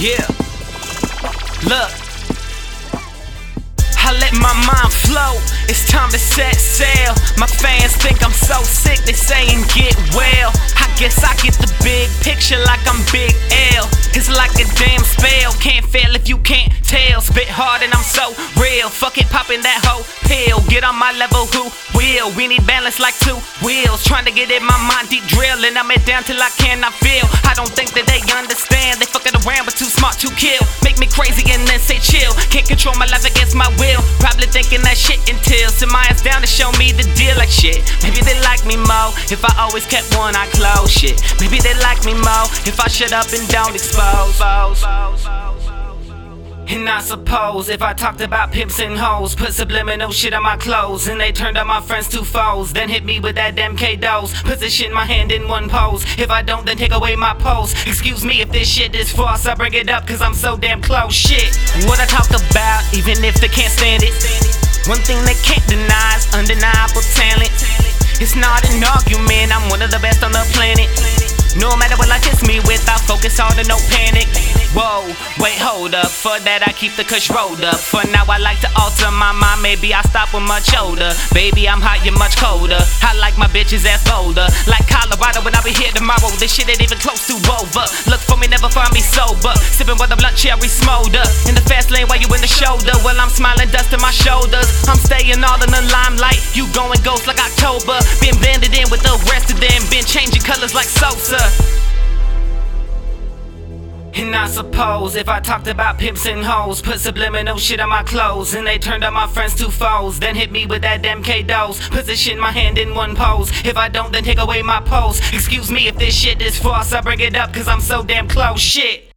Yeah, look, I let my mind flow, it's time to set sail. My fans think I'm so sick, they saying get well. I guess I get the big picture like I'm Big L. It's like a damn spell, can't fail if you can't tell. Spit hard and I'm so real, fuck it, popping that whole pill. Get on my level, who will? We need balance like two wheels. Trying to get in my mind, deep drilling, I'm it down till I cannot feel. I don't think that they understand, they fucking around but too smart to kill. Make me crazy and then say chill, can't control my life against my will. Probably thinking that shit until sit my ass down to show me the deal like shit. Maybe they like me more if I always kept one eye closed. Shit, maybe they like me more if I shut up and don't expose. And I suppose if I talked about pimps and hoes, put subliminal shit on my clothes, and they turned out my friends to foes, then hit me with that damn K-dose. Position my hand in one pose, if I don't then take away my pose. Excuse me if this shit is false, I bring it up cause I'm so damn close. Shit, what I talk about, even if they can't stand it. One thing they can't deny is undeniable talent. It's not an argument, I'm one of the best on the planet. No matter what life hits me with, I focus hard and no panic. Whoa, wait, hold up. For that I keep the kush rolled up. For now I like to alter my mind, maybe I stop when much older. Baby, I'm hot, you're much colder. I like my bitches ass bolder. Like Colorado when I be here tomorrow. This shit ain't even close to over. Look for me, never find me sober. Sipping with a blunt cherry smolder. In the fast lane while you in the shoulder. Well, I'm smiling, dust in my shoulders. I'm staying all in the limelight. You going ghost like October. Been blended in with the rest of them. Been changing colors like Sosa. And I suppose if I talked about pimps and hoes, put subliminal shit on my clothes, and they turned out my friends to foes, then hit me with that damn K-dose. Position my hand in one pose, if I don't then take away my pose. Excuse me if this shit is false, I bring it up cause I'm so damn close. Shit.